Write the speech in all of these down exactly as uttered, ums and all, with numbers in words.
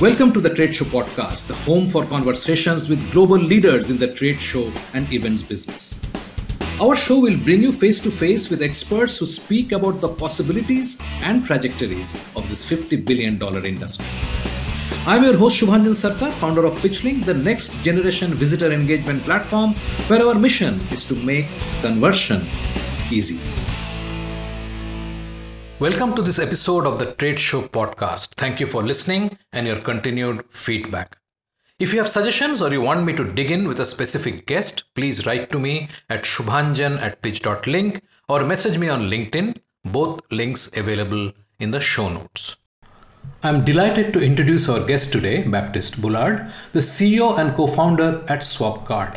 Welcome to the Trade Show Podcast, the home for conversations with global leaders in the trade show and events business. Our show will bring you face to face with experts who speak about the possibilities and trajectories of this fifty billion dollars industry. I'm your host Shubhanjan Sarkar, founder of PitchLink, the next generation visitor engagement platform where our mission is to make conversion easy. Welcome to this episode of the Trade Show Podcast. Thank you for listening and your continued feedback. If you have suggestions or you want me to dig in with a specific guest, please write to me at shubhanjan at pitch dot link or message me on LinkedIn, both links available in the show notes. I'm delighted to introduce our guest today, Baptiste Boulard, the C E O and co-founder at Swapcard.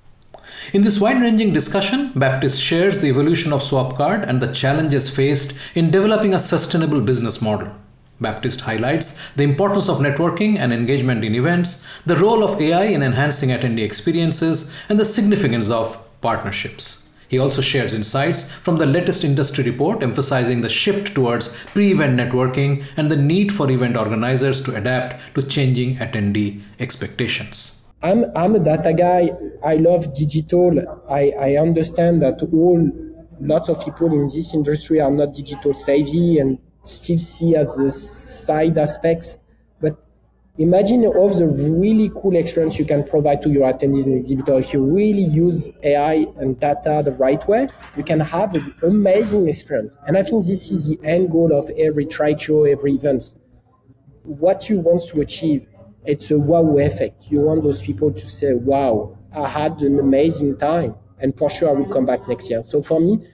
In this wide-ranging discussion, Baptiste shares the evolution of Swapcard and the challenges faced in developing a sustainable business model. Baptiste highlights the importance of networking and engagement in events, the role of A I in enhancing attendee experiences, and the significance of partnerships. He also shares insights from the latest industry report emphasizing the shift towards pre-event networking and the need for event organizers to adapt to changing attendee expectations. I'm I'm a data guy. I love digital. I, I understand that all lots of people in this industry are not digital savvy and still see as the side aspects. But imagine all the really cool experience you can provide to your attendees and exhibitors. If you really use A I and data the right way, you can have an amazing experience. And I think this is the end goal of every trade show, every event. What you want to achieve, it's a wow effect. You want those people to say, wow, I had an amazing time. And for sure, I will come back next year. So for me,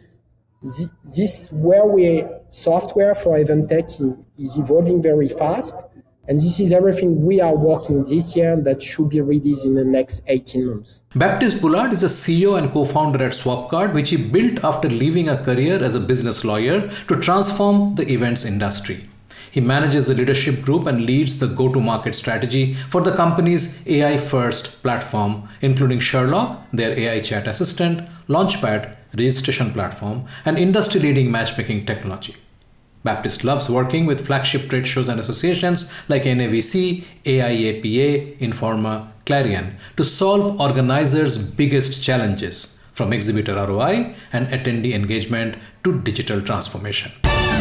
this where we software for event tech is evolving very fast. And this is everything we are working this year that should be released in the next eighteen months. Baptiste Boulard is a C E O and co-founder at Swapcard, which he built after leaving a career as a business lawyer to transform the events industry. He manages the leadership group and leads the go-to-market strategy for the company's A I-first platform, including Sherlock, their A I chat assistant, Launchpad, registration platform, and industry-leading matchmaking technology. Baptiste loves working with flagship trade shows and associations like N A V C, A I A P A, Informa, Clarion to solve organizers' biggest challenges, from exhibitor R O I and attendee engagement to digital transformation.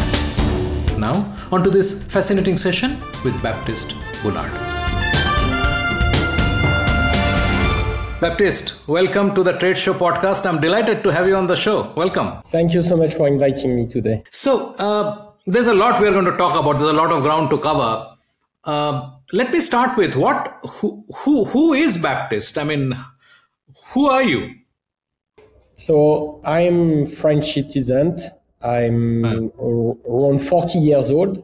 Now, on to this fascinating session with Baptiste Boulard. Baptiste, welcome to the Trade Show Podcast. I'm delighted to have you on the show. Welcome. Thank you so much for inviting me today. So, uh, there's a lot we're going to talk about. There's a lot of ground to cover. Uh, let me start with what, who, who, who is Baptiste? I mean, who are you? So, I'm French citizen. I'm around forty years old.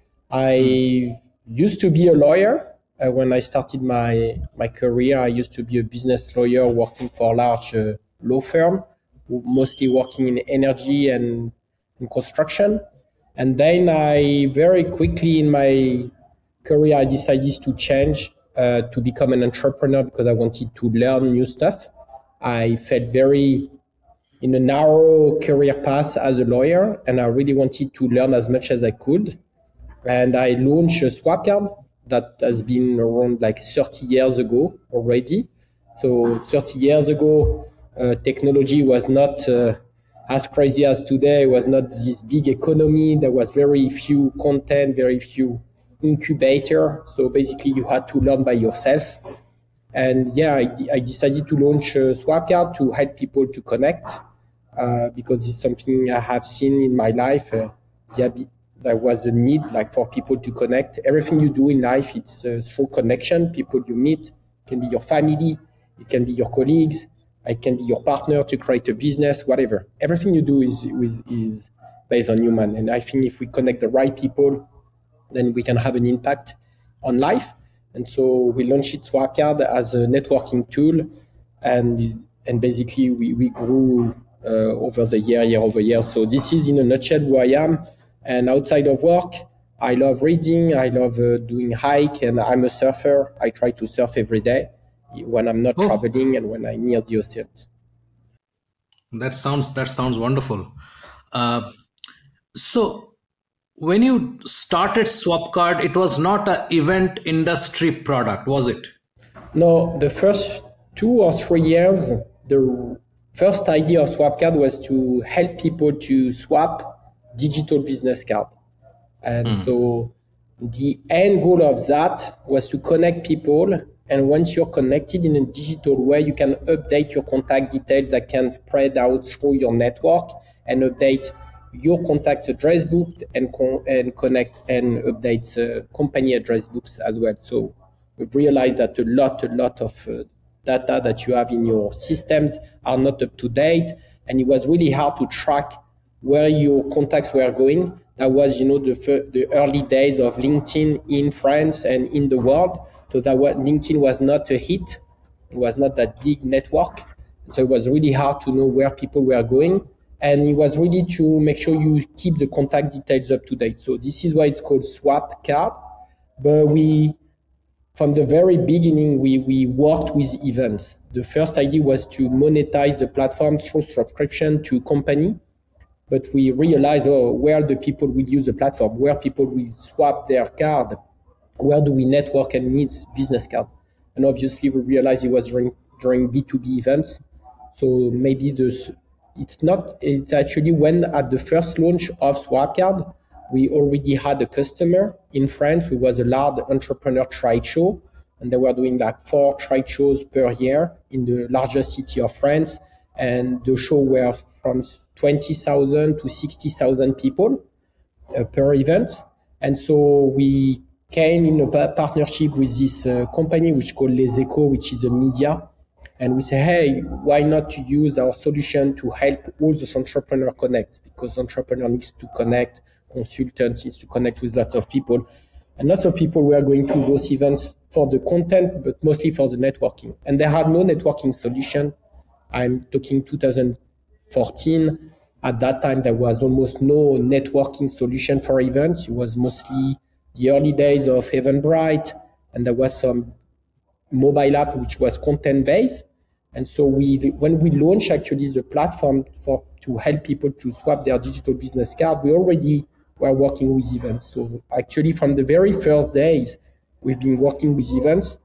I used to be a lawyer. Uh, when I started my, my career, I used to be a business lawyer working for a large uh, law firm, mostly working in energy and in construction. And then I very quickly in my career, I decided to change uh, to become an entrepreneur because I wanted to learn new stuff. I felt very in a narrow career path as a lawyer, and I really wanted to learn as much as I could. And I launched a Swapcard that has been around like thirty years ago already. So thirty years ago, uh, technology was not uh, as crazy as today. It was not this big economy. There was very few content, very few incubator. So basically you had to learn by yourself. And yeah, I, I decided to launch a Swapcard to help people to connect. Uh, because it's something I have seen in my life. Uh, there was a need like for people to connect. Everything you do in life, it's uh, through connection. People you meet, it can be your family, it can be your colleagues, it can be your partner to create a business, whatever. Everything you do is, is, is based on human. And I think if we connect the right people, then we can have an impact on life. And so we launched Swapcard as a networking tool. And, and basically we, we grew Uh, over the year, year over year. So this is in a nutshell who I am. And outside of work, I love reading. I love uh, doing hike, and I'm a surfer. I try to surf every day when I'm not oh. traveling and when I'm near the ocean. That sounds that sounds wonderful. Uh, so when you started Swapcard, it was not an event industry product, was it? No, the first two or three years, the first idea of Swapcard was to help people to swap digital business card. And mm. so the end goal of that was to connect people. And once you're connected in a digital way, you can update your contact details that can spread out through your network and update your contact address book and con- and connect and update uh, company address books as well. So we've realized that a lot, a lot of uh, data that you have in your systems are not up to date. And it was really hard to track where your contacts were going. That was, you know, the fir- the early days of LinkedIn in France and in the world. So that was, LinkedIn was not a hit. It was not that big network. So it was really hard to know where people were going. And it was really to make sure you keep the contact details up to date. So this is why it's called Swapcard. But we, from the very beginning, we, we worked with events. The first idea was to monetize the platform through subscription to company. But we realized, oh, where the people will use the platform, where people will swap their card, where do we network and need business card? And obviously we realized it was during, during B two B events. So maybe this, it's not, it's actually when at the first launch of Swapcard, we already had a customer in France. It was a large entrepreneur trade show, and they were doing like four trade shows per year in the largest city of France. And the show were from twenty thousand to sixty thousand people uh, per event. And so we came in a partnership with this uh, company, which is called Les Echos, which is a media. And we say, hey, why not to use our solution to help all those entrepreneurs connect? Because entrepreneur needs to connect, consultants needs to connect with lots of people. And lots of people were going to those events for the content, but mostly for the networking. And they had no networking solution. I'm talking two thousand fourteen. At that time, there was almost no networking solution for events. It was mostly the early days of Eventbrite, and there was some mobile app which was content-based. And so we, when we launched actually the platform for to help people to swap their digital business card, we already were working with events. So actually, from the very first days, we've been working with events.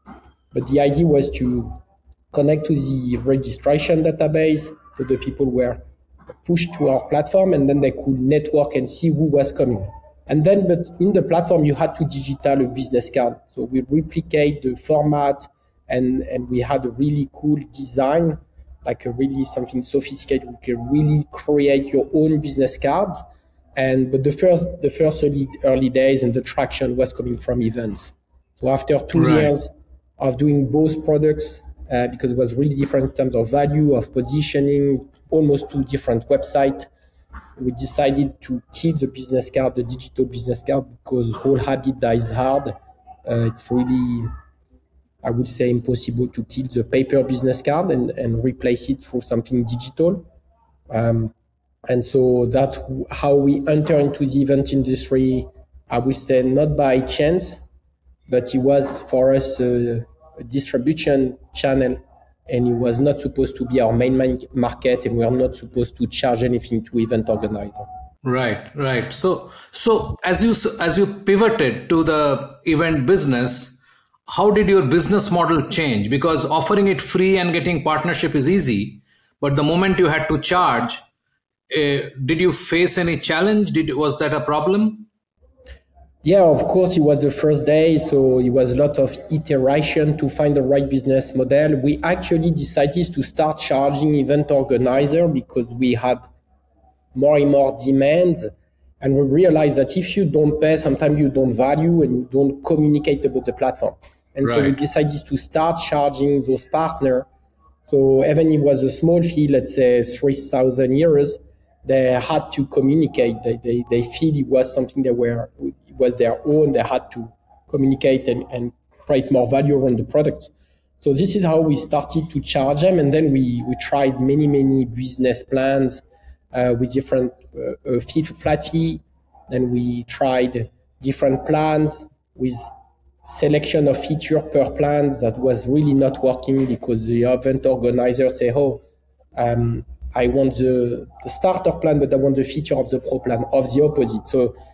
But the idea was to connect to the registration database, so the people were pushed to our platform, and then they could network and see who was coming. And then, but in the platform, you had to digital a business card. So we replicate the format, and, and we had a really cool design, like a really something sophisticated. You can really create your own business cards. And but the first the first early, early days and the traction was coming from events. So after two right. years of doing both products, uh, because it was really different in terms of value, of positioning, almost two different websites, we decided to kill the business card, the digital business card, because whole habit dies hard. Uh, it's really, I would say, impossible to kill the paper business card and, and replace it through something digital. Um, and so that's how we enter into the event industry. I would say not by chance, but it was for us a, a distribution channel, and it was not supposed to be our main market, and we are not supposed to charge anything to event organizer. Right, right. So, so as you as you pivoted to the event business, how did your business model change? Because offering it free and getting partnership is easy, but the moment you had to charge, uh, did you face any challenge? Did was that a problem? Yeah, of course, it was the first day, so it was a lot of iteration to find the right business model. We actually decided to start charging event organizer because we had more and more demands, and we realized that if you don't pay, sometimes you don't value and you don't communicate about the platform. And right. so we decided to start charging those partners. So even if it was a small fee, let's say three thousand euros, they had to communicate. They, they, they feel it was something that were, it was their own. They had to communicate and, and create more value on the product. So this is how we started to charge them. And then we, we tried many, many business plans uh, with different uh, fee to flat fee. Then we tried different plans with selection of feature per plan that was really not working because the event organizer say, oh, um, I want the, the starter plan, but I want the feature of the pro plan, of the opposite. So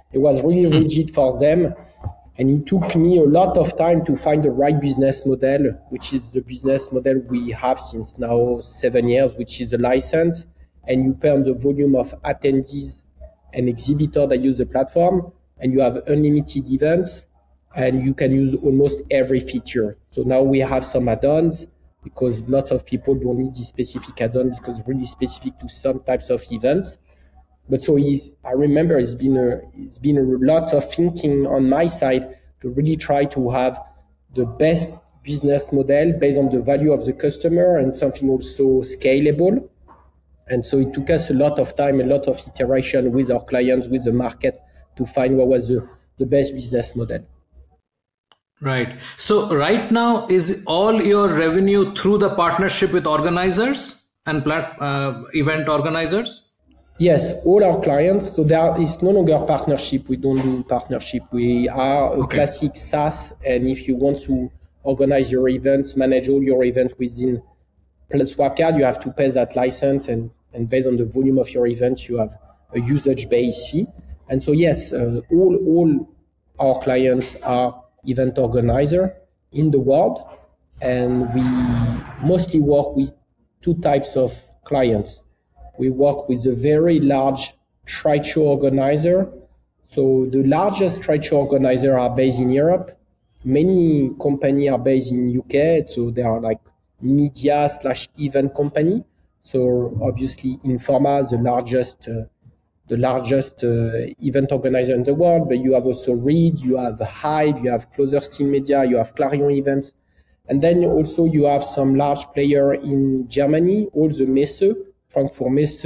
It was really hmm. rigid for them. And it took me a lot of time to find the right business model, which is the business model we have since now seven years, which is a license. And you pay on the volume of attendees and exhibitors that use the platform. And you have unlimited events. And you can use almost every feature. So now we have some add-ons because lots of people don't need this specific add-on because it's really specific to some types of events. But so he's, I remember it's been a, it's been a lot of thinking on my side to really try to have the best business model based on the value of the customer and something also scalable. And so it took us a lot of time, a lot of iteration with our clients, with the market to find what was the, the best business model. Right. So right now, is all your revenue through the partnership with organizers and plat, uh, event organizers? Yes, all our clients. So there is no longer partnership. We don't do partnership. We are a okay. classic SaaS. And if you want to organize your events, manage all your events within Swapcard, you have to pay that license. And, and based on the volume of your events, you have a usage-based fee. And so, yes, uh, all, all our clients are event organizer in the world. And we mostly work with two types of clients. We work with a very large trade show organizer. So the largest trade show organizers are based in Europe. Many companies are based in U K. So they are like media slash event company. So obviously Informa, the largest, uh, the largest uh, event organizer in the world. But you have also Reed, you have Hive, you have Closersteam Media, you have Clarion Events. And then also you have some large player in Germany, all the Messe. Frankfurt Messe,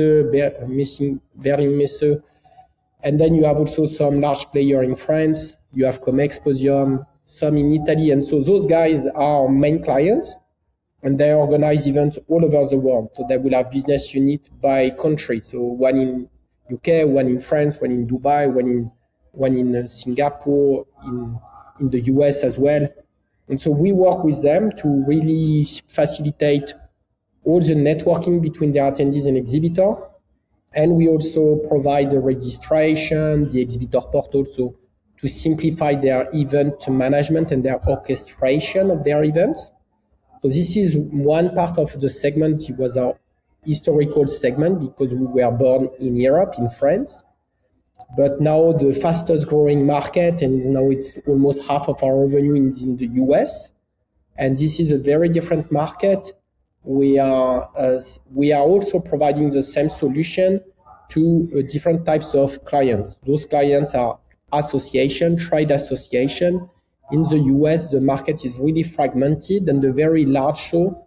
Berlin Messe, and then you have also some large player in France. You have Comexposium, some in Italy, and so those guys are our main clients, and they organize events all over the world. So they will have business unit by country. So one in U K, one in France, one in Dubai, one in one in Singapore, in in the U S as well. And so we work with them to really facilitate all the networking between the attendees and exhibitor. And we also provide the registration, the exhibitor portal, so to simplify their event management and their orchestration of their events. So this is one part of the segment. It was our historical segment because we were born in Europe, in France. But now the fastest growing market, and now it's almost half of our revenue is in the U S. And this is a very different market. We are uh, we are also providing the same solution to uh, different types of clients. Those clients are association, trade association. In the U S, the market is really fragmented, and the very large show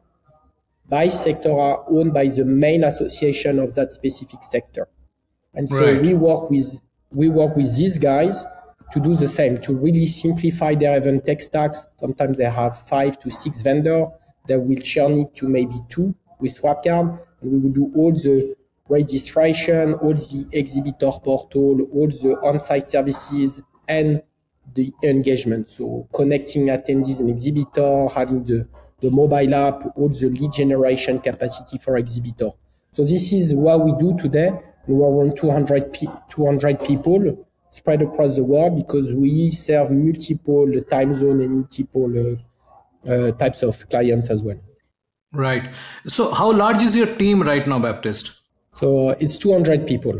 by sector are owned by the main association of that specific sector. And so right. we work with we work with these guys to do the same, to really simplify their event tech stacks. Sometimes they have five to six vendors. That will churn it to maybe two with Swapcard, and we will do all the registration, all the exhibitor portal, all the on-site services, and the engagement. So connecting attendees and exhibitor, having the, the mobile app, all the lead generation capacity for exhibitor. So this is what we do today. We are around two hundred, two hundred people spread across the world because we serve multiple time zone and multiple uh, Uh, types of clients as well. Right. So how large is your team right now, Baptiste? So it's two hundred people.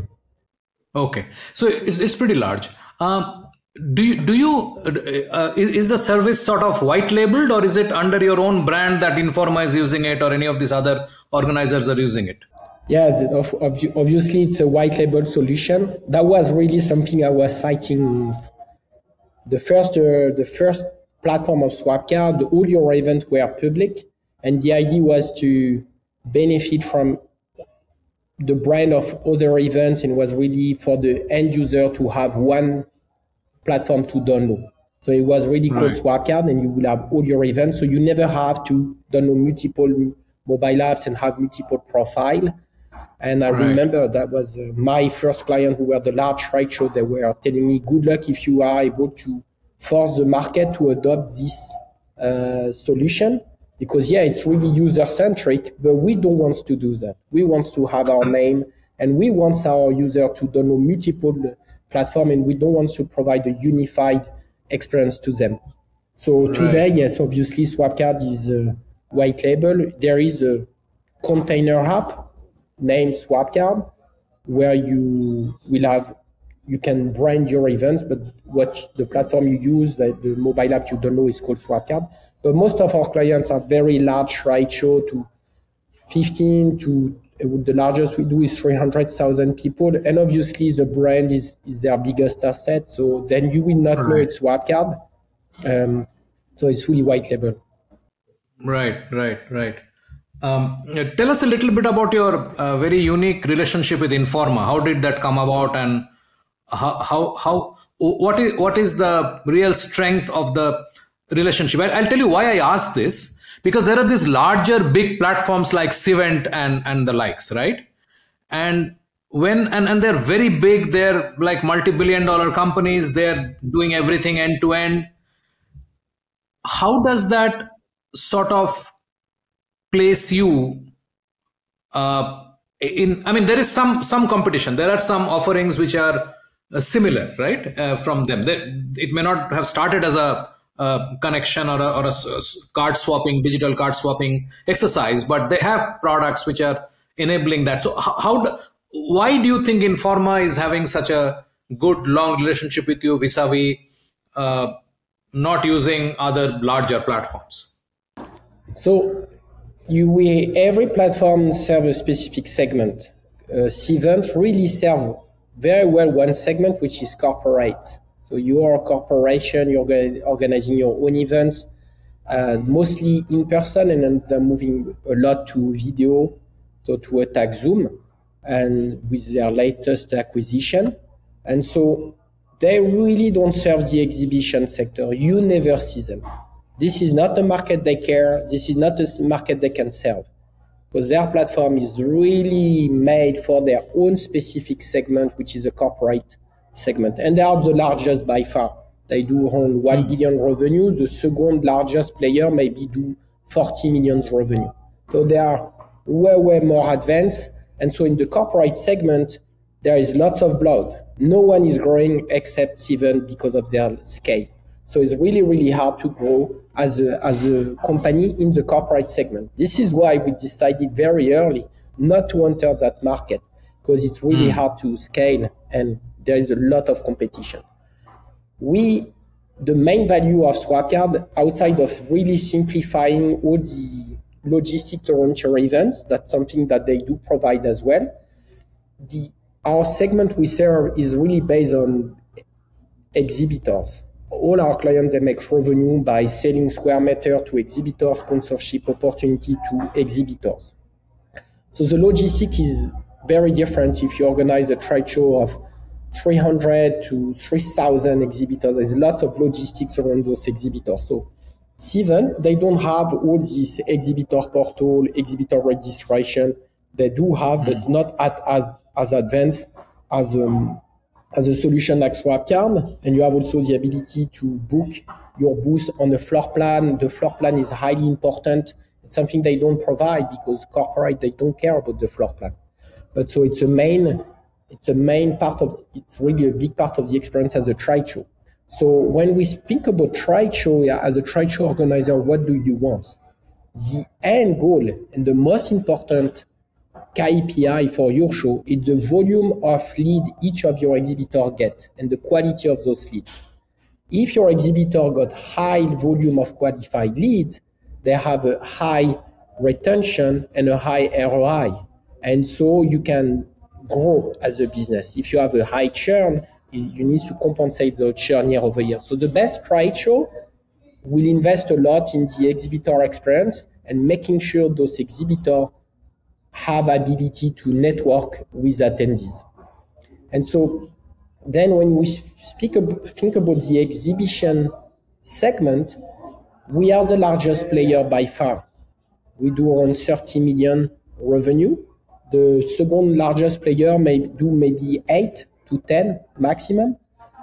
Okay. So it's it's pretty large. Um, do you, do you uh, is the service sort of white labeled, or is it under your own brand that Informa is using it, or any of these other organizers are using it? Yeah, obviously it's a white label solution. That was really something I was fighting. The first, uh, the first platform of Swapcard, all your events were public, and the idea was to benefit from the brand of other events, and was really for the end user to have one platform to download. So it was really called right. Swapcard, and you will have all your events, so you never have to download multiple mobile apps and have multiple profile. And I right. remember that was uh, my first client who were the large trade show. They were telling me, good luck if you are able to force the market to adopt this uh, solution, because yeah, it's really user-centric, but we don't want to do that. We want to have our name, and we want our user to download multiple platform, and we don't want to provide a unified experience to them. So today, right. yes, obviously Swapcard is a white label. There is a container app named Swapcard where you will have, you can brand your events, but what the platform you use, the, the mobile app you download is called Swapcard. But most of our clients are very large trade show to fifteen to, the largest we do is three hundred thousand people. And obviously the brand is, is their biggest asset. So then you will not right. know it's Swapcard. Um, so it's fully white label. Right, right, right. Um, tell us a little bit about your uh, very unique relationship with Informa. How did that come about, and how, how, how, what is, what is the real strength of the relationship? I'll tell you why I asked this, because there are these larger big platforms like Cvent and, and the likes, right? And when, and, and they're very big, they're like multi-billion dollar companies, they're doing everything end to end. How does that sort of place you uh, in, I mean, there is some, some competition. There are some offerings which are uh, similar, right? Uh, from them. They, it may not have started as a, a connection or a, or a card swapping, digital card swapping exercise, but they have products which are enabling that. So how, how do, why do you think Informa is having such a good long relationship with you vis-a-vis uh, not using other larger platforms? So you we, every platform serves a specific segment. Uh, Cvent really serve very well one segment, which is corporate. So you are a corporation, you're organizing your own events, uh, mostly in person, and then they're moving a lot to video, so to attack Zoom, and with their latest acquisition. And so they really don't serve the exhibition sector. You never see them. This is not a market they care. This is not a market they can serve, because their platform is really made for their own specific segment, which is a corporate segment. And they are the largest by far. They do around one billion revenue. The second largest player maybe do forty million revenue. So they are way, way more advanced. And so in the corporate segment, there is lots of blood. No one is growing except Cvent because of their scale. So it's really, really hard to grow as a, as a company in the corporate segment. This is why we decided very early not to enter that market, because it's really mm. hard to scale and there is a lot of competition. We, the main value of Swapcard, outside of really simplifying all the logistics around your events, that's something that they do provide as well. The, our segment we serve is really based on exhibitors. All our clients, they make revenue by selling square meter to exhibitors, sponsorship opportunity to exhibitors. So the logistic is very different if you organize a trade show of three hundred to three thousand exhibitors. There's lots of logistics around those exhibitors. So Cvent, they don't have all this exhibitor portal, exhibitor registration. They do have, mm. but not at, as, as advanced as um, as a solution like Swapcard. And you have also the ability to book your booth on the floor plan. The floor plan is highly important. It's something they don't provide because corporate, they don't care about the floor plan. But so it's a main, it's a main part of, it's really a big part of the experience as a trade show. So when we speak about trade show, as a trade show organizer, what do you want? The end goal and the most important K P I for your show is the volume of lead each of your exhibitors get and the quality of those leads. If your exhibitor got high volume of qualified leads, they have a high retention and a high R O I. And so you can grow as a business. If you have a high churn, you need to compensate the churn year over year. So the best trade show will invest a lot in the exhibitor experience and making sure those exhibitors have ability to network with attendees. And so then when we speak about, think about the exhibition segment, we are the largest player by far. We do around thirty million revenue. The second largest player may do maybe eight to ten maximum.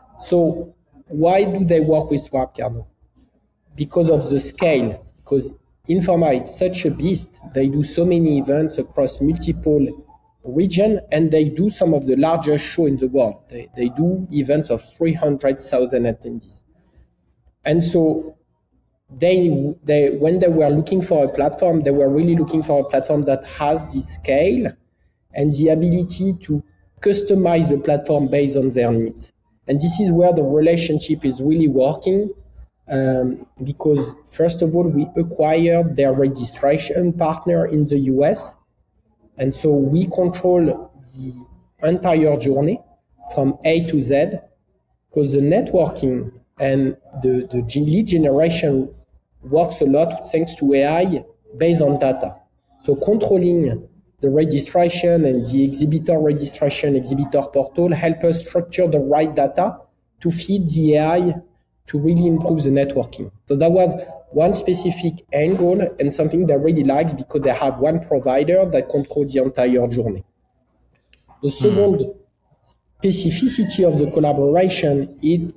So why do they work with Swapcard? Because of the scale, because Informa is such a beast. They do so many events across multiple region, and they do some of the largest shows in the world. They, they do events of three hundred thousand attendees. And so they, they, when they were looking for a platform, they were really looking for a platform that has the scale and the ability to customize the platform based on their needs. And this is where the relationship is really working, um, because first of all, we acquired their registration partner in the U S. And so we control the entire journey from A to Z, because the networking and the, the lead generation works a lot thanks to A I based on data. So controlling the registration and the exhibitor registration, exhibitor portal help us structure the right data to feed the A I to really improve the networking. So that was one specific angle and something they really liked because they have one provider that controls the entire journey. The second mm. specificity of the collaboration is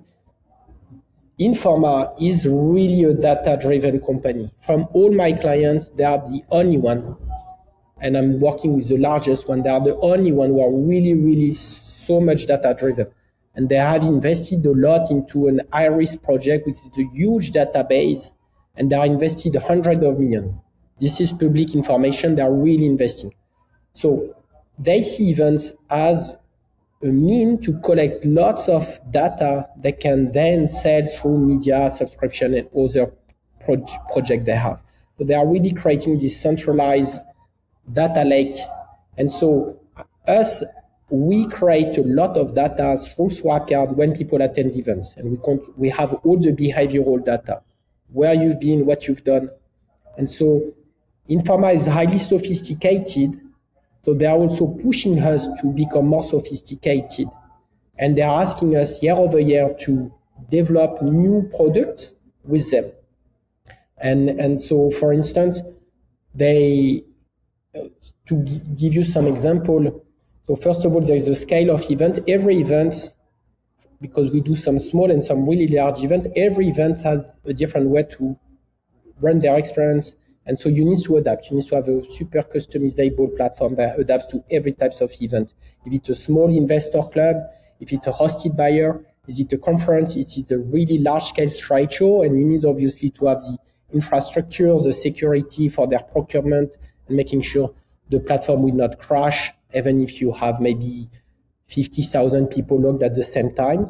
Informa is really a data-driven company. From all my clients, they are the only one, and I'm working with the largest one, they are the only one who are really, really so much data-driven. And they have invested a lot into an IRIS project, which is a huge database, and they are invested hundreds of millions. This is public information, they are really investing. So they see events as a mean to collect lots of data they can then sell through media, subscription, and other pro- projects they have. So they are really creating this centralized data lake. And so us, we create a lot of data through Swagcard when people attend events. And we con- we have all the behavioral data, where you've been, what you've done. And so Informa is highly sophisticated. So they are also pushing us to become more sophisticated. And they are asking us year over year to develop new products with them. And, and so, for instance, they, to g- give you some example, so first of all, there is a scale of event. Every event, because we do some small and some really large event, every event has a different way to run their experience. And so you need to adapt. You need to have a super customizable platform that adapts to every type of event. If it's a small investor club, if it's a hosted buyer, is it a conference, is it a really large-scale trade show, and you need obviously to have the infrastructure, the security for their procurement, and making sure the platform will not crash, even if you have maybe fifty thousand people logged at the same time.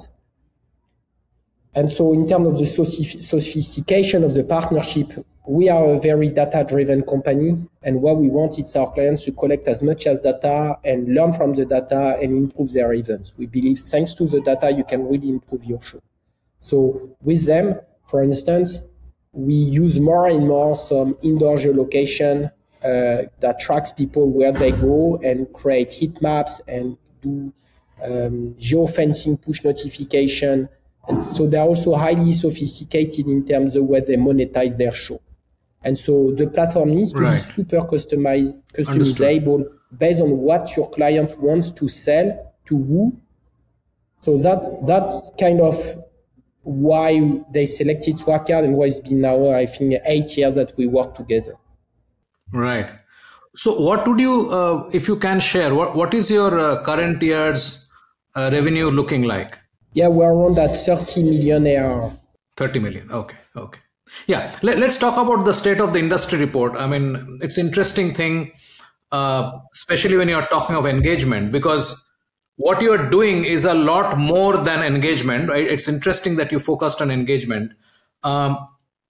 And so in terms of the sophistication of the partnership, we are a very data-driven company, and what we want is our clients to collect as much as data and learn from the data and improve their events. We believe thanks to the data, you can really improve your show. So with them, for instance, we use more and more some indoor geolocation uh, that tracks people where they go and create heat maps and do um, geofencing push notification. And so they're also highly sophisticated in terms of where they monetize their show. And so the platform needs to right. be super customized, customizable Understood. Based on what your client wants to sell to who. So that's, that's kind of why they selected Swagcard and why it's been now, I think, eight years that we work together. Right. So what would you, uh, if you can share, what, what is your uh, current year's uh, revenue looking like? Yeah, we're around at thirty million A R R. thirty million. Okay. Okay. Yeah. Let, let's talk about the state of the industry report. I mean, it's an interesting thing, uh, especially when you're talking of engagement, because what you're doing is a lot more than engagement, right? It's interesting that you focused on engagement. Um,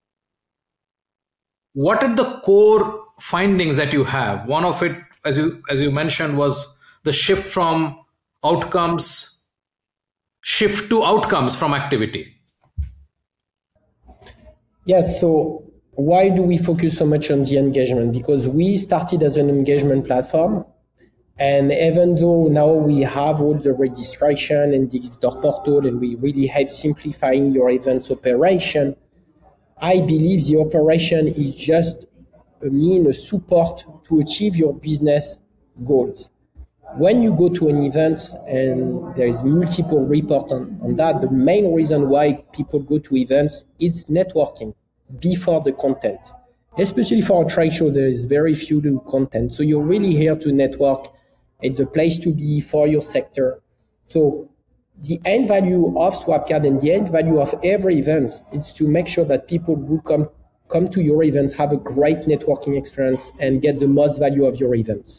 what are the core findings that you have? One of it, as you, as you mentioned, was the shift from outcomes shift to outcomes from activity. Yes. So why do we focus so much on the engagement? Because we started as an engagement platform. And even though now we have all the registration and the exhibitor portal, and we really help simplifying your events operation, I believe the operation is just a mean, a support to achieve your business goals. When you go to an event and there is multiple reports on, on that, the main reason why people go to events is networking before the content. Especially for a trade show, there is very few content. So you're really here to network It's a place to be for your sector. So the end value of Swapcard and the end value of every event is to make sure that people who come come to your events have a great networking experience and get the most value of your events.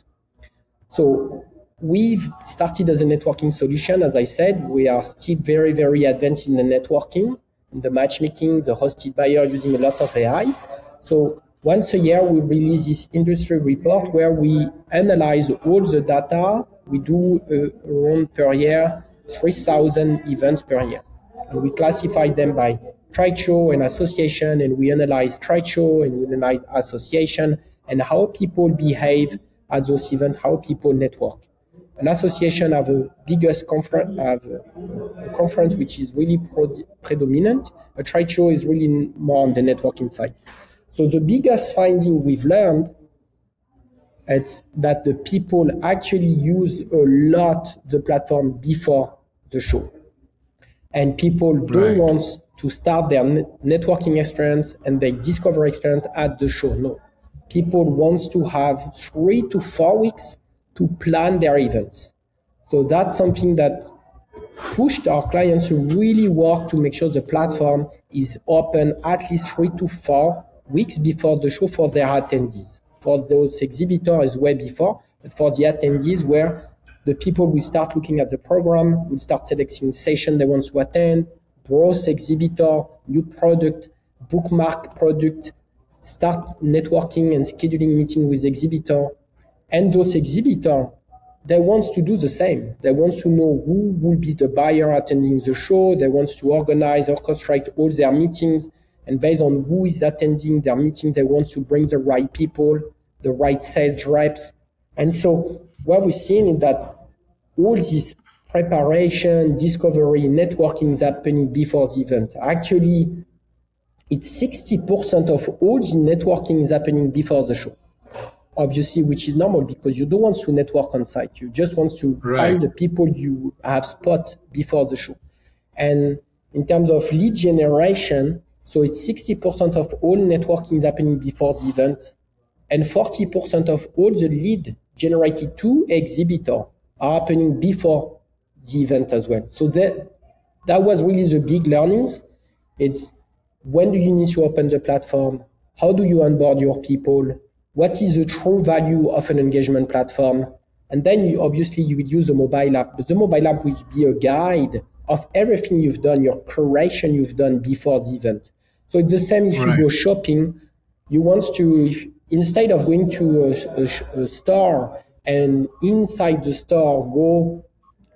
So we've started as a networking solution. As I said, we are still very, very advanced in the networking, in the matchmaking, the hosted buyer using a lot of A I. So once a year, we release this industry report where we analyze all the data. We do uh, around per year, three thousand events per year. And we classify them by trade show and association, and we analyze trade show and we analyze association and how people behave at those events, how people network. An association have a biggest conference, have a, a conference which is really pro- predominant. A trade show is really more on the networking side. So the biggest finding we've learned is that the people actually use a lot the platform before the show. And people don't Right. want to start their networking experience and their discovery experience at the show. No. People want to have three to four weeks to plan their events. So that's something that pushed our clients to really work to make sure the platform is open at least three to four weeks before the show for their attendees. For those exhibitors, way before, but for the attendees, where the people will start looking at the program, will start selecting session they want to attend, browse exhibitor, new product, bookmark product, start networking and scheduling meeting with exhibitor. And those exhibitors, they want to do the same. They want to know who will be the buyer attending the show. They want to organize, orchestrate all their meetings. And based on who is attending their meetings, they want to bring the right people, the right sales reps. And so what we've seen is that all this preparation, discovery, networking is happening before the event. Actually, it's sixty percent of all the networking is happening before the show. Obviously, which is normal because you don't want to network on site. You just want to Right. find the people you have spot before the show. And in terms of lead generation, so it's sixty percent of all networking is happening before the event, and forty percent of all the lead generated to exhibitor are happening before the event as well. So that that was really the big learnings. It's when do you need to open the platform? How do you onboard your people? What is the true value of an engagement platform? And then you, obviously you will use a mobile app, but the mobile app will be a guide of everything you've done, your curation you've done before the event. So it's the same if Right. you go shopping, you want to, if, instead of going to a, a, a store and inside the store go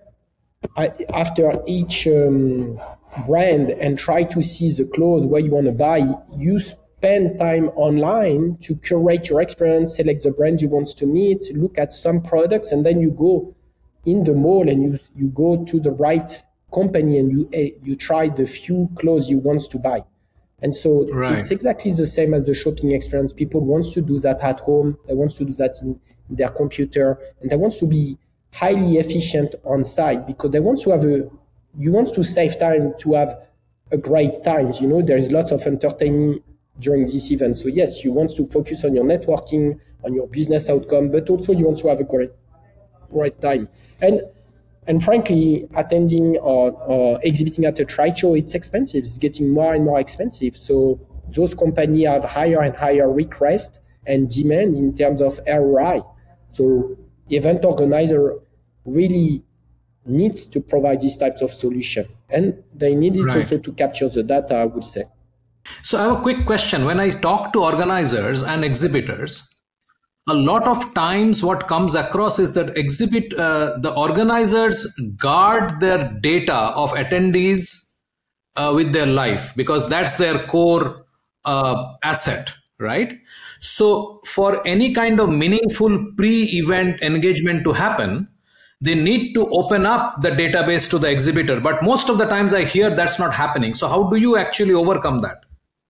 I, after each um, brand and try to see the clothes where you want to buy, you spend time online to curate your experience, select the brand you want to meet, look at some products, and then you go in the mall and you you go to the right company and you eh, you try the few clothes you want to buy. And so Right. it's exactly the same as the shopping experience. People want to do that at home. They want to do that in their computer, and they want to be highly efficient on site because they want to have a, you want to save time to have a great time. You know, there's lots of entertainment during this event. So yes, you want to focus on your networking, on your business outcome, but also you want to have a great, great time. And and frankly, attending or, or exhibiting at a trade show, it's expensive. It's getting more and more expensive. So those companies have higher and higher request and demand in terms of R O I. So event organizer really needs to provide these types of solution. And they need it Right. also to capture the data, I would say. So I have a quick question. When I talk to organizers and exhibitors, a lot of times what comes across is that exhibit uh, the organizers guard their data of attendees uh, with their life because that's their core uh, asset, right? So for any kind of meaningful pre-event engagement to happen, they need to open up the database to the exhibitor. But most of the times I hear that's not happening. So how do you actually overcome that?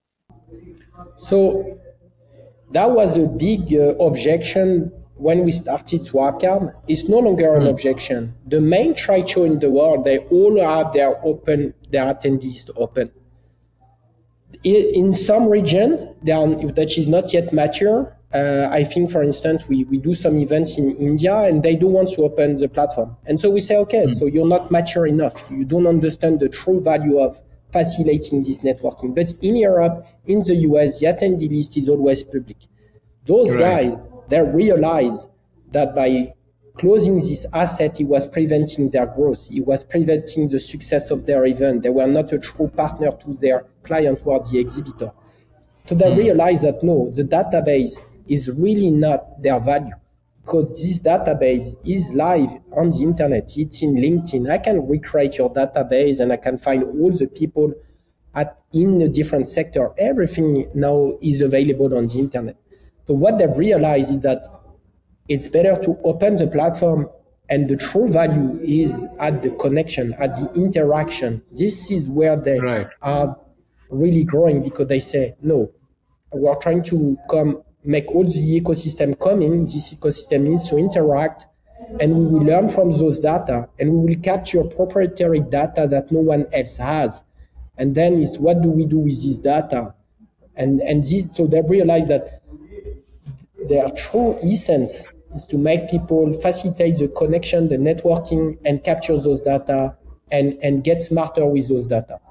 So that was a big uh, objection when we started Swapcard. It's no longer an objection. The main trade show in the world, they all have their open, their attendees open. In some region, they are, that is not yet mature, Uh, I think, for instance, we, we do some events in India and they don't want to open the platform. And so we say, okay, mm. so you're not mature enough. You don't understand the true value of facilitating this networking. But in Europe, in the U S, the attendee list is always public. Those right. guys, they realized that by closing this asset, it was preventing their growth. It was preventing the success of their event. They were not a true partner to their client who are the exhibitor. So they mm. realized that no, the database is really not their value, because this database is live on the internet. It's in LinkedIn. I can recreate your database and I can find all the people at in a different sector. Everything now is available on the internet. So what they've realized is that it's better to open the platform, and the true value is at the connection, at the interaction. This is where they right. are really growing, because they say, no, we're trying to come make all the ecosystem come in. This ecosystem needs to interact, and we will learn from those data, and we will capture proprietary data that no one else has. And then it's what do we do with this data? And and this, so they realize that their true essence is to make people facilitate the connection, the networking, and capture those data and, and get smarter with those data.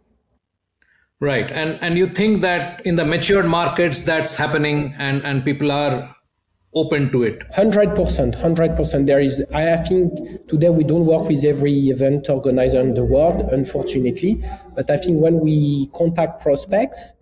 Right. And and you think that in the matured markets that's happening and, and people are open to it? one hundred percent, one hundred percent. There is, I think today we don't work with every event organizer in the world, unfortunately. But I think when we contact prospects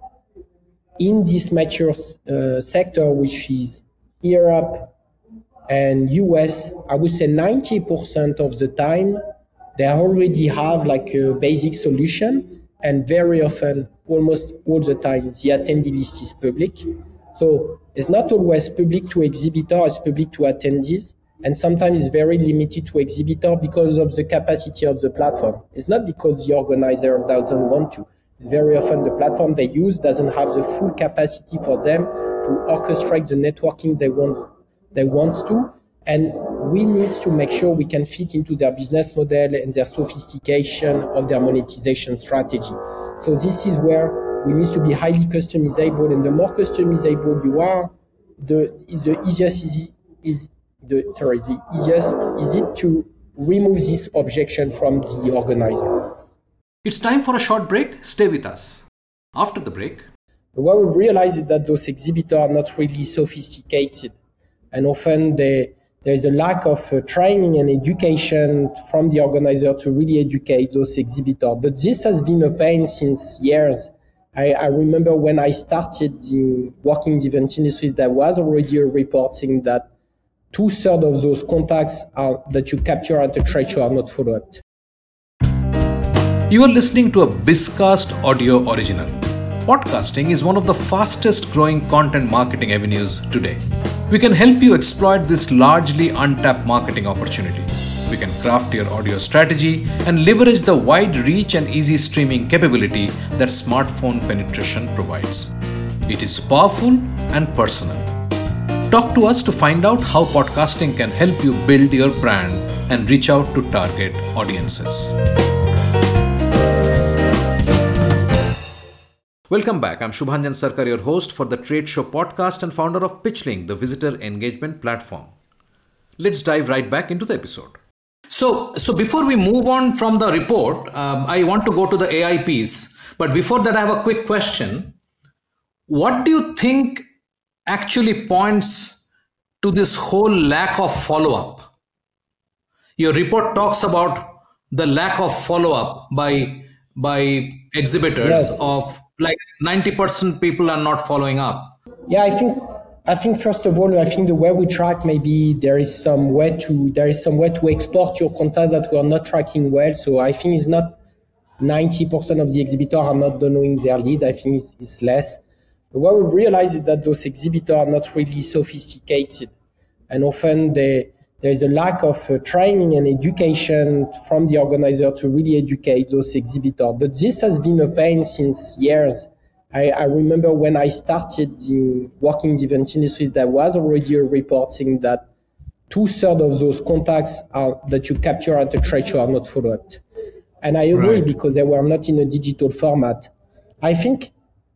in this mature uh, sector, which is Europe and U S, I would say ninety percent of the time, they already have like a basic solution. And very often, almost all the time, the attendee list is public. So it's not always public to exhibitor, it's public to attendees. And sometimes it's very limited to exhibitor because of the capacity of the platform. It's not because the organizer doesn't want to. It's very often the platform they use doesn't have the full capacity for them to orchestrate the networking they want, they want to. And we need to make sure we can fit into their business model and their sophistication of their monetization strategy. So this is where we need to be highly customizable. And the more customizable you are, the the easiest is, is the sorry the easiest is it to remove this objection from the organizer. It's time for a short break. Stay with us. After the break, what we realize is that those exhibitors are not really sophisticated, and often they there is a lack of uh, training and education from the organizer to really educate those exhibitors. But this has been a pain since years. I, I remember when I started the working in the event industry, there was already a report saying that two-thirds of those contacts are, that you capture at the trade show are not followed up. You are listening to a Bizcast audio original. Podcasting is one of the fastest growing content marketing avenues today. We can help you exploit this largely untapped marketing opportunity. We can craft your audio strategy and leverage the wide reach and easy streaming capability that smartphone penetration provides. It is powerful and personal. Talk to us to find out how podcasting can help you build your brand and reach out to target audiences. Welcome back. I'm Shubhanjan Sarkar, your host for the Trade Show podcast and founder of PitchLink, the visitor engagement platform. Let's dive right back into the episode. So, so before we move on from the report, um, I want to go to the A I piece. But before that, I have a quick question. What do you think actually points to this whole lack of follow-up? Your report talks about the lack of follow-up by, by exhibitors yes. of like ninety percent people are not following up. Yeah, I think I think first of all, I think the way we track, maybe there is some way to there is some way to export your content that we are not tracking well. So I think it's not ninety percent of the exhibitors are not doing their lead. I think it's, it's less. But what we realize is that those exhibitors are not really sophisticated, and often they there is a lack of uh, training and education from the organizer to really educate those exhibitors. But this has been a pain since years. I, I remember when I started the working in the event industry, there was already a report saying that two-thirds of those contacts are, that you capture at the trade show are not followed up. And I agree right. because they were not in a digital format. I think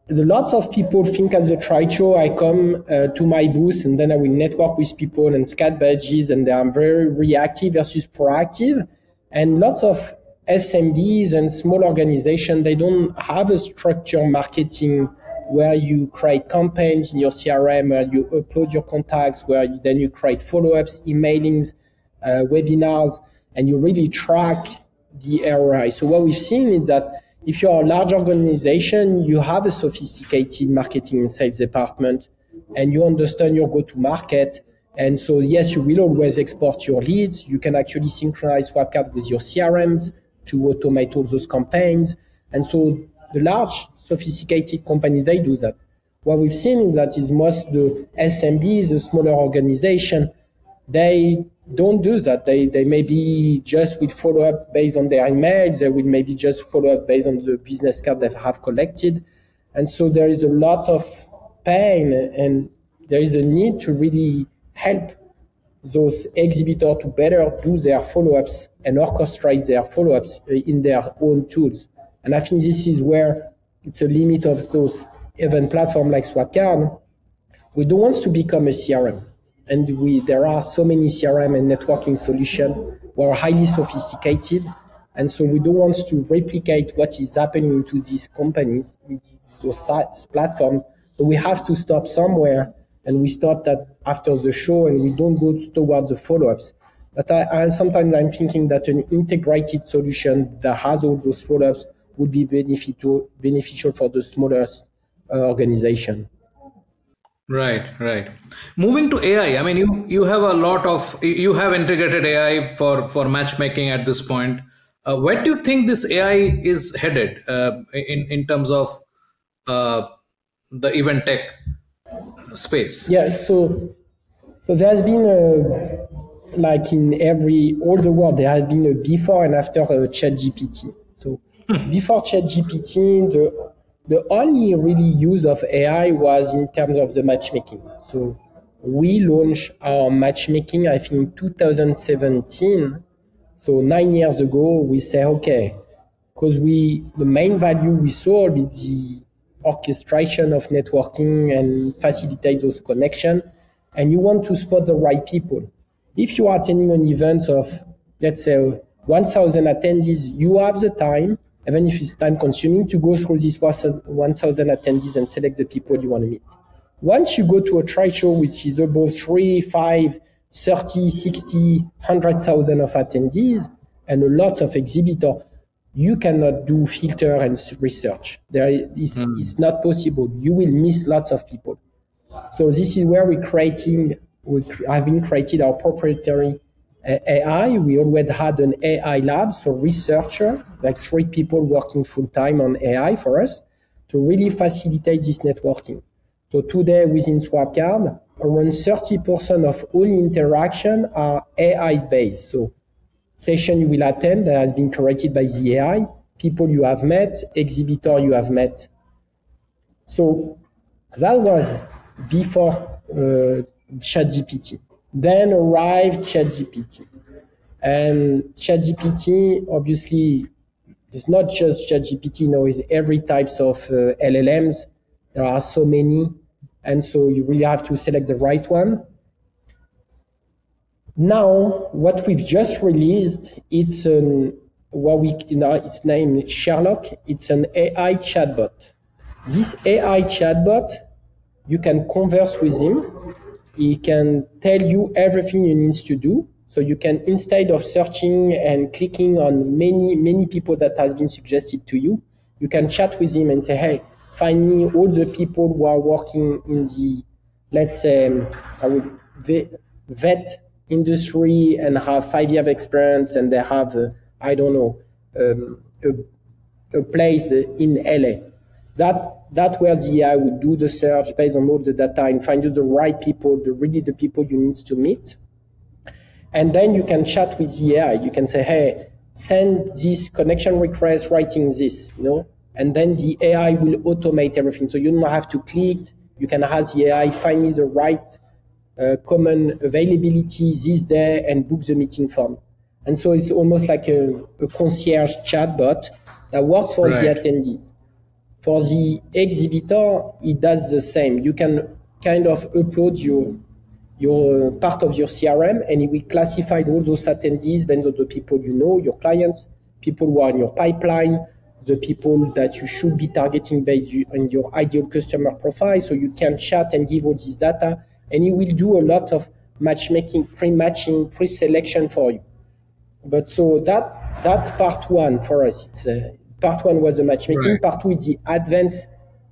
lots of people think at the trade show, I come uh, to my booth and then I will network with people and scan badges, and I'm very reactive versus proactive. And lots of S M Bs and small organizations, they don't have a structured marketing where you create campaigns in your C R M, where you upload your contacts, where you, then you create follow-ups, emailings, uh, webinars, and you really track the R O I. So what we've seen is that if you're a large organization, you have a sophisticated marketing and sales department, and you understand your go-to-market. And so, yes, you will always export your leads. You can actually synchronize Swapcard with your C R Ms to automate all those campaigns. And so the large, sophisticated company, they do that. What we've seen is that is most the S M Bs, the smaller organization, they don't do that. They they maybe just will follow up based on their emails. They will maybe just follow up based on the business card they have collected. And so there is a lot of pain, and there is a need to really help those exhibitors to better do their follow-ups and orchestrate their follow-ups in their own tools. And I think this is where it's a limit of those event platforms like Swapcard. We don't want to become a C R M. And we, there are so many C R M and networking solutions who are highly sophisticated. And so we don't want to replicate what is happening to these companies, in those sites, platforms. So we have to stop somewhere, and we stop that after the show, and we don't go towards the follow-ups. But I, I, sometimes I'm thinking that an integrated solution that has all those follow-ups would be beneficial, beneficial for the smaller uh, organization. Right, right. Moving to A I, I mean, you you have a lot of, you have integrated A I for, for matchmaking at this point. Uh, where do you think this A I is headed uh, in, in terms of uh, the event tech space? Yeah, so so there has been a, like in every, all the world, there has been a before and after uh, ChatGPT. So before ChatGPT, the The only really use of A I was in terms of the matchmaking. So we launched our matchmaking, I think, in two thousand seventeen. So nine years ago, we say, okay, because we the main value we saw is the orchestration of networking and facilitate those connections. And you want to spot the right people. If you are attending an event of, let's say, one thousand attendees, you have the time, even if it's time consuming, to go through these one thousand attendees and select the people you want to meet. Once you go to a trade show, which is above three, five, thirty, sixty, one hundred thousand of attendees and a lot of exhibitors, you cannot do filter and research. There is, mm. It's not possible. You will miss lots of people. So this is where we're creating, we have been created our proprietary A I. We already had an A I lab, so researcher, like three people working full-time on A I for us to really facilitate this networking. So today within Swapcard, around thirty percent of all interaction are A I-based. So session you will attend that has been created by the A I, people you have met, exhibitor you have met. So that was before uh, ChatGPT. Then arrived ChatGPT. And ChatGPT, obviously, is not just ChatGPT, you know, it's every types of uh, L L Ms. There are so many. And so you really have to select the right one. Now, what we've just released, it's an, what we, you know, it's named Sherlock. It's an A I chatbot. This A I chatbot, you can converse with him. He can tell you everything you need to do. So you can, instead of searching and clicking on many, many people that has been suggested to you, you can chat with him and say, hey, find me all the people who are working in the, let's say, I would vet industry and have five years of experience, and they have, uh, I don't know, um, a, a place in L A. That That's where the A I would do the search based on all the data and find you the right people, the really the people you need to meet. And then you can chat with the A I. You can say, hey, send this connection request writing this, you know, and then the A I will automate everything. So you don't have to click. You can ask the A I, find me the right uh, common availability this day and book the meeting form. And so it's almost like a, a concierge chatbot that works for right. the attendees. For the exhibitor, it does the same. You can kind of upload your your part of your C R M, and it will classify all those attendees based on the people you know, your clients, people who are in your pipeline, the people that you should be targeting based on your ideal customer profile. So you can chat and give all this data, and it will do a lot of matchmaking, pre-matching, pre-selection for you. But so that that's part one for us. It's uh, part one was the matchmaking. Right. Part two is the advanced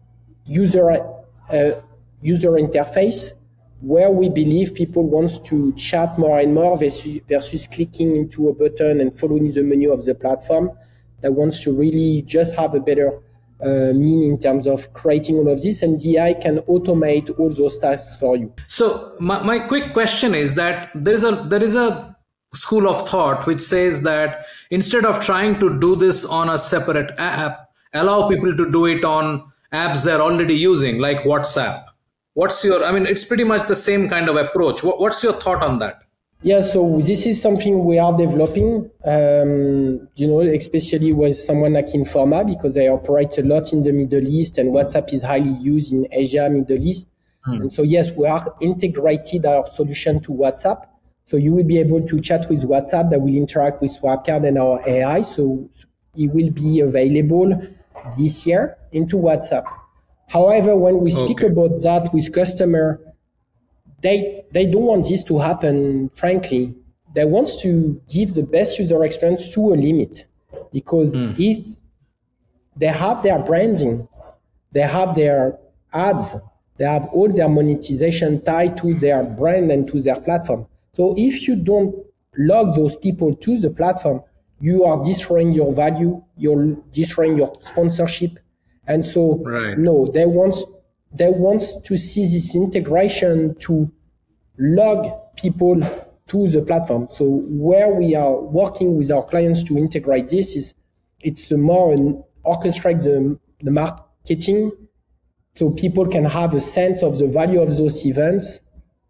user uh, user interface, where we believe people want to chat more and more versus, versus clicking into a button and following the menu of the platform. That wants to really just have a better uh, mean in terms of creating all of this, and the A I can automate all those tasks for you. So my, my quick question is that there is a there is a school of thought which says that instead of trying to do this on a separate app, allow people to do it on apps they're already using, like WhatsApp. What's your, I mean, it's pretty much the same kind of approach. What, what's your thought on that? Yeah, so this is something we are developing, um, you know, especially with someone like Informa, because they operate a lot in the Middle East, and WhatsApp is highly used in Asia, Middle East. Hmm. And so, yes, we are integrated our solution to WhatsApp. So you will be able to chat with WhatsApp that will interact with Swapcard and our A I. So it will be available this year into WhatsApp. However, when we speak okay. about that with customer, they they don't want this to happen, frankly. They want to give the best user experience to a limit, because mm. if they have their branding, they have their ads, they have all their monetization tied to their brand and to their platform. So if you don't log those people to the platform, you are destroying your value, you're destroying your sponsorship. And so, right. no, they want, they want to see this integration to log people to the platform. So where we are working with our clients to integrate this is, it's more an orchestrate the, the marketing, so people can have a sense of the value of those events,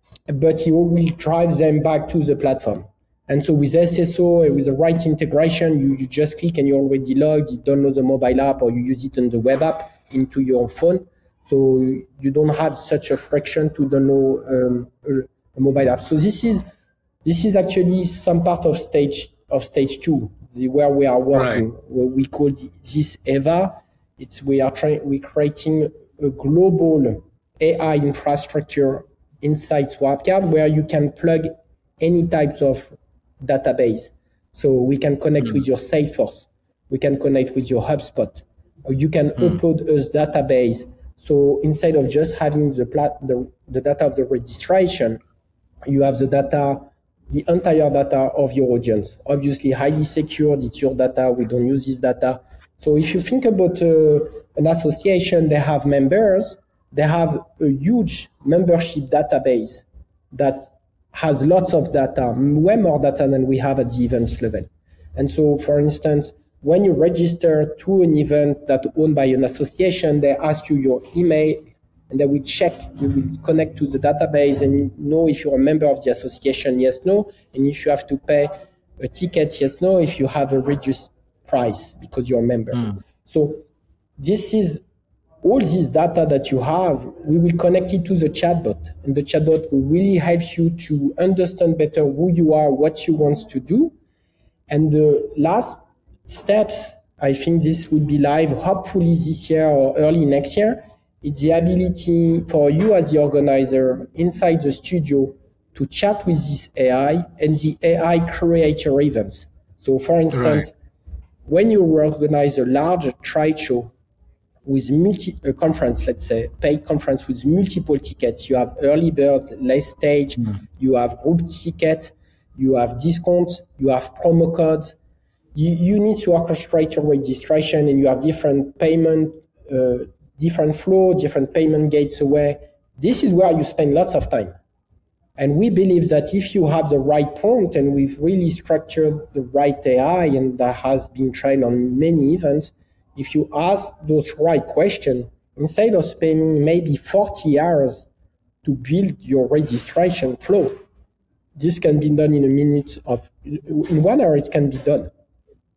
but it will drive them back to the platform. And so with S S O, with the right integration, you, you just click and you're already logged, you download the mobile app or you use it on the web app into your phone. So you don't have such a friction to download um, a mobile app. So this is this is actually some part of stage of stage two, the, where we are working. Right. Where we call this EVA. It's we are trying we're creating a global A I infrastructure inside Swapcard where you can plug any types of database. So we can connect mm. with your Salesforce, we can connect with your HubSpot, or you can mm. upload us database. So instead of just having the, plat- the the data of the registration, you have the data, the entire data of your audience. Obviously, highly secured. It's your data. We don't use this data. So if you think about uh, an association, they have members. They have a huge membership database that has lots of data, way more data than we have at the events level. And so, for instance, when you register to an event that's owned by an association, they ask you your email, and they will check, you will connect to the database and know if you're a member of the association, yes, no, and if you have to pay a ticket, yes, no, if you have a reduced price because you're a member. Mm. So this is all this data that you have, we will connect it to the chatbot, and the chatbot will really help you to understand better who you are, what you want to do. And the last steps, I think this will be live hopefully this year or early next year. It's the ability for you as the organizer inside the studio to chat with this A I, and the A I create your events. So for instance, right. when you organize a large trade show with multi a conference, let's say paid conference with multiple tickets, you have early bird, late stage, mm. you have group tickets, you have discounts, you have promo codes. You, you need to orchestrate your registration, and you have different payment, uh, different flow, different payment gates away. This is where you spend lots of time. And we believe that if you have the right prompt, and we've really structured the right A I, and that has been trained on many events, if you ask those right questions, instead of spending maybe forty hours to build your registration flow, this can be done in a minute of, in one hour it can be done.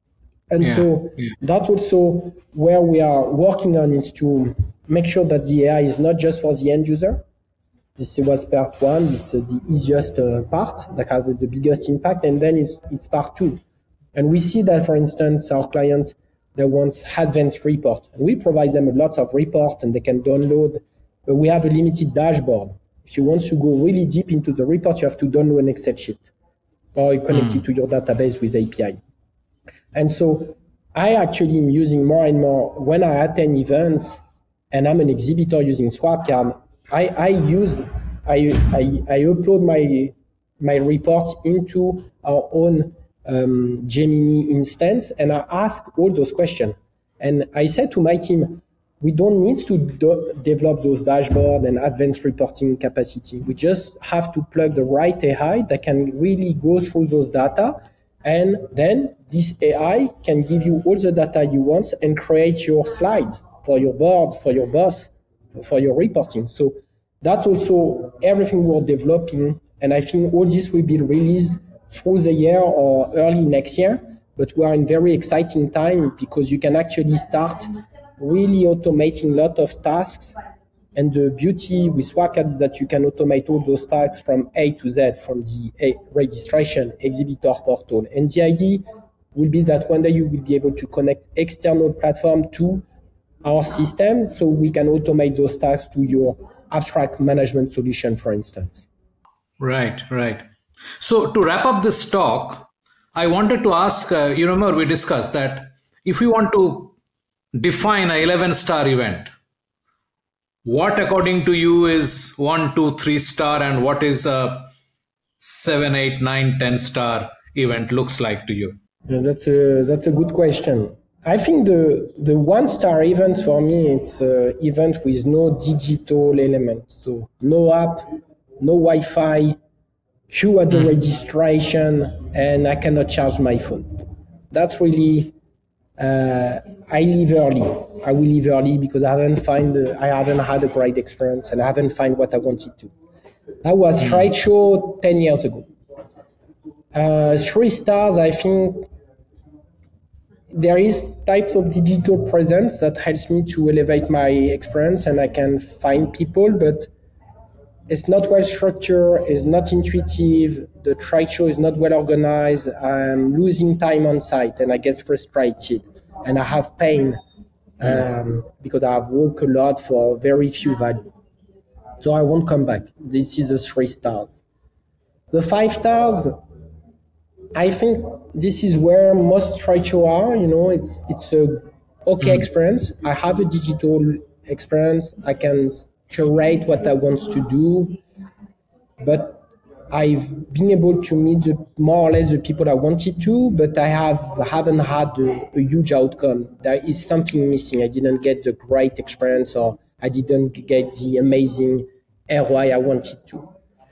And yeah. so yeah. that's also where we are working on, is to make sure that the A I is not just for the end user. This was part one. It's uh, the easiest uh, part that has the biggest impact. And then it's, it's part two. And we see that, for instance, our clients, they want advanced report. And we provide them lots of reports and they can download, but we have a limited dashboard. If you want to go really deep into the report, you have to download an Excel sheet or connect mm. it to your database with A P I. And so I actually am using more and more when I attend events and I'm an exhibitor using Swapcard, I, I use, I, I, I upload my, my reports into our own um, Gemini instance and I ask all those questions. And I said to my team, we don't need to do- develop those dashboards and advanced reporting capacity. We just have to plug the right A I that can really go through those data. And then this A I can give you all the data you want and create your slides for your board, for your boss, for your reporting. So that's also everything we're developing. And I think all this will be released through the year or early next year. But we are in very exciting time because you can actually start really automating a lot of tasks. And the beauty with Swapcard is that you can automate all those tasks from A to Z, from the A- registration, exhibitor portal. And the idea will be that one day you will be able to connect external platform to our system so we can automate those tasks to your abstract management solution, for instance. Right, right. So to wrap up this talk, I wanted to ask, uh, you remember we discussed that if we want to define a eleven star event, what according to you is one, two, three star and what is a seven, eight, nine, ten star event looks like to you? Yeah, that's a, that's a good question. I think the, the one star events for me, it's an event with no digital element. So no app, no Wi-Fi, queue at the mm. registration, and I cannot charge my phone. That's really, uh, I leave early. I will leave early because I haven't find uh, I haven't had a great experience and I haven't find what I wanted to. That was Trade Show ten years ago. Uh, three stars, I think there is types of digital presence that helps me to elevate my experience and I can find people, but it's not well structured, it's not intuitive, the trade show is not well organized, I'm losing time on site and I get frustrated and I have pain um, because I have worked a lot for very few value. So I won't come back. This is the three stars. The five stars, I think this is where most trade shows are. You know, it's it's a okay mm. experience. I have a digital experience. I can curate what I want to do, but I've been able to meet the, more or less the people I wanted to, but I have haven't had a, a huge outcome. There is something missing. I didn't get the great experience, or I didn't get the amazing R O I I wanted to.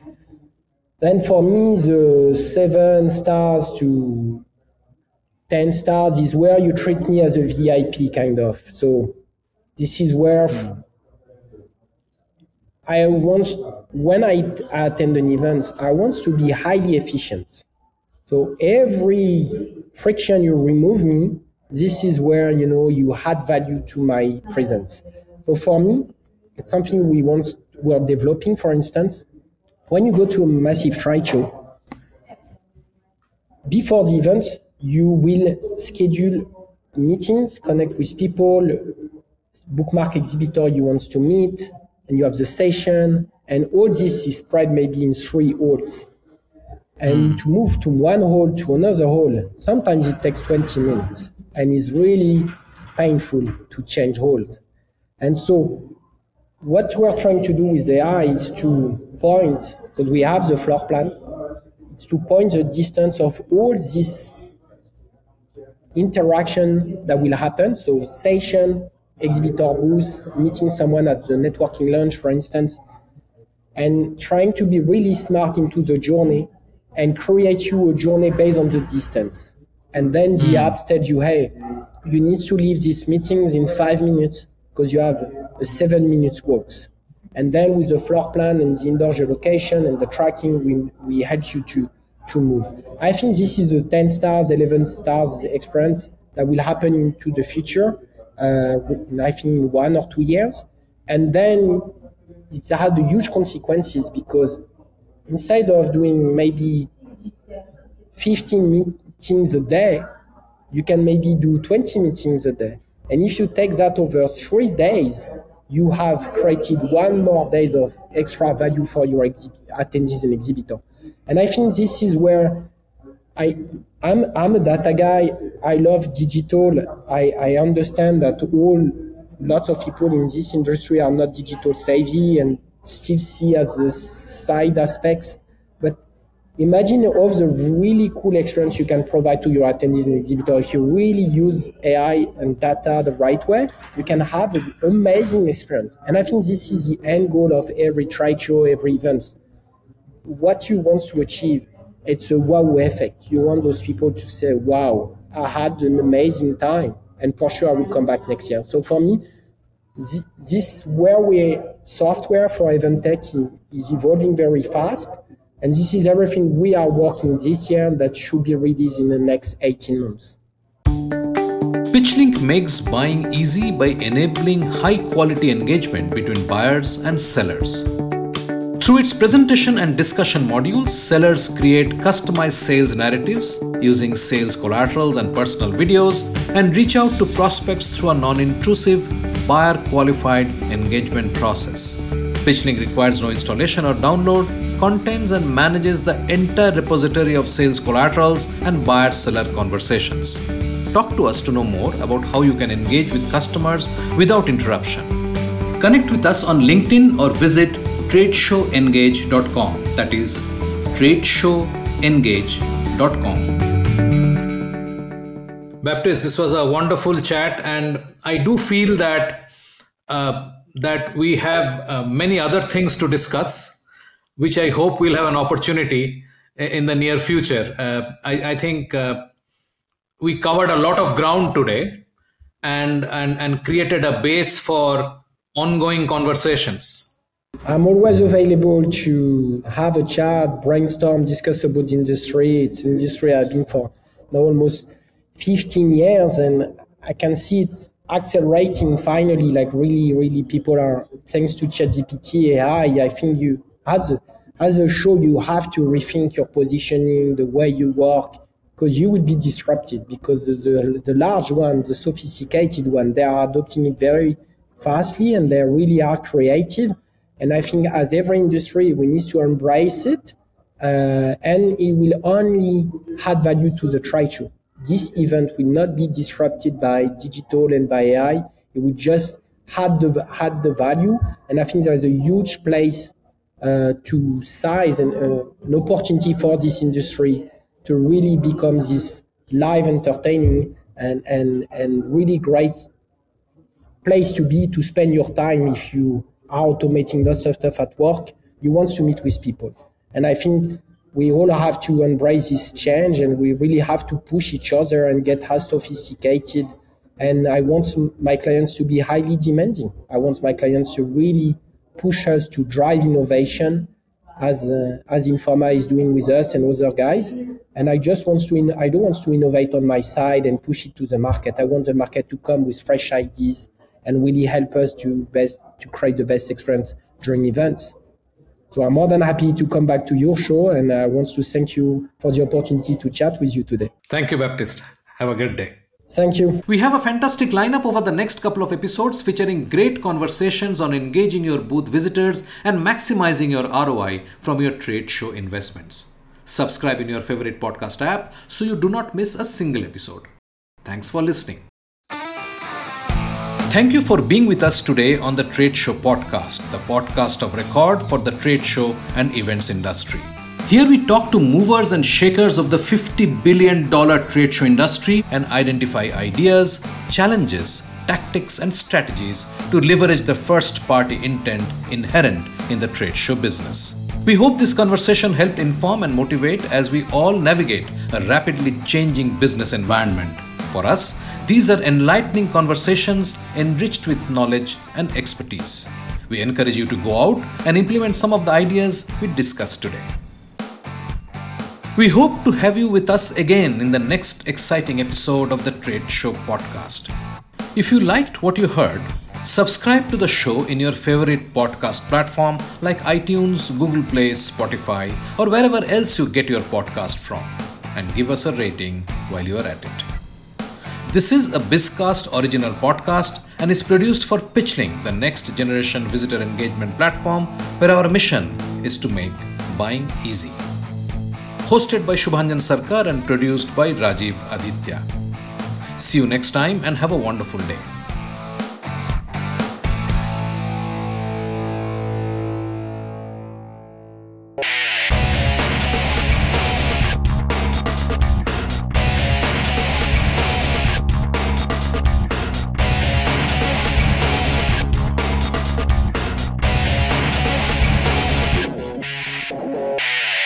Then for me, the seven stars to ten stars is where you treat me as a V I P kind of. So this is where mm. I want, when I attend an event, I want to be highly efficient. So every friction you remove me, this is where, you know, you add value to my presence. So for me, it's something we want, we're developing, for instance. When you go to a massive trade show, before the event, you will schedule meetings, connect with people, bookmark exhibitor you want to meet, and you have the station, and all this is spread maybe in three halls. And mm. to move to one hall to another hall, sometimes it takes twenty minutes, and it's really painful to change halls. And so what we're trying to do with A I is to point, because we have the floor plan, it's to point the distance of all this interaction that will happen. So station, exhibitor booth, meeting someone at the networking lunch, for instance, and trying to be really smart into the journey and create you a journey based on the distance. And then the mm. app tells you, hey, you need to leave these meetings in five minutes because you have a seven minutes walks. And then with the floor plan and the indoor geolocation and the tracking, we, we help you to, to move. I think this is a ten stars, eleven stars experience that will happen into the future, uh, I think in one or two years. And then it had huge consequences because instead of doing maybe fifteen meetings a day, you can maybe do twenty meetings a day. And if you take that over three days, you have created one more days of extra value for your exhib- attendees and exhibitor. And I think this is where I, I'm, I'm a data guy. I love digital. I, I understand that all lots of people in this industry are not digital savvy and still see as the side aspects. But imagine all the really cool experience you can provide to your attendees and exhibitors. If you really use A I and data the right way, you can have an amazing experience. And I think this is the end goal of every trade show, every event. What you want to achieve, it's a wow effect. You want those people to say, wow, I had an amazing time. And for sure, I will come back next year. So for me, this where we software for event tech is evolving very fast. And this is everything we are working this year that should be released in the next eighteen months. PitchLink makes buying easy by enabling high-quality engagement between buyers and sellers. Through its presentation and discussion modules, sellers create customized sales narratives using sales collaterals and personal videos and reach out to prospects through a non-intrusive, buyer-qualified engagement process. PitchLink requires no installation or download, contains and manages the entire repository of sales collaterals and buyer-seller conversations. Talk to us to know more about how you can engage with customers without interruption. Connect with us on LinkedIn or visit tradeshow engage dot com. That is tradeshow engage dot com. Baptiste, this was a wonderful chat, and I do feel that uh, that we have uh, many other things to discuss, which I hope we'll have an opportunity in the near future. Uh, I, I think uh, we covered a lot of ground today and, and, and created a base for ongoing conversations. I'm always available to have a chat, brainstorm, discuss about the industry. It's an industry I've been for now almost fifteen years, and I can see it's accelerating finally. Like really, really people are, thanks to ChatGPT, A I, I think you, as a, as a show, you have to rethink your positioning, the way you work, because you will be disrupted because the, the, the large one, the sophisticated one, they are adopting it very fastly and they really are creative. And I think as every industry, we need to embrace it, uh, and it will only add value to the trade show. This event will not be disrupted by digital and by A I. It will just add the, add the value. And I think there is a huge place uh, to size and uh, an opportunity for this industry to really become this live entertaining and, and, and really great place to be, to spend your time if you are automating lots of stuff at work. You want to meet with people. And I think we all have to embrace this change, and we really have to push each other and get as sophisticated. And I want my clients to be highly demanding. I want my clients to really push us to drive innovation as uh, as Informa is doing with us and other guys. And I just want to, in, I don't want to innovate on my side and push it to the market. I want the market to come with fresh ideas and really help us to best to create the best experience during events. So I'm more than happy to come back to your show, and I want to thank you for the opportunity to chat with you today. Thank you, Baptiste. Have a good day. Thank you. We have a fantastic lineup over the next couple of episodes featuring great conversations on engaging your booth visitors and maximizing your R O I from your trade show investments. Subscribe in your favorite podcast app so you do not miss a single episode. Thanks for listening. Thank you for being with us today on the Trade Show Podcast, the podcast of record for the trade show and events industry. Here we talk to movers and shakers of the fifty billion dollars trade show industry and identify ideas, challenges, tactics and strategies to leverage the first-party intent inherent in the trade show business. We hope this conversation helped inform and motivate as we all navigate a rapidly changing business environment. For us, these are enlightening conversations enriched with knowledge and expertise. We encourage you to go out and implement some of the ideas we discussed today. We hope to have you with us again in the next exciting episode of the Trade Show podcast. If you liked what you heard, subscribe to the show in your favorite podcast platform like iTunes, Google Play, Spotify, or wherever else you get your podcast from, and give us a rating while you are at it. This is a BizCast original podcast and is produced for Pitchlink, the next generation visitor engagement platform where our mission is to make buying easy. Hosted by Shubhanjan Sarkar and produced by Rajiv Aditya. See you next time and have a wonderful day.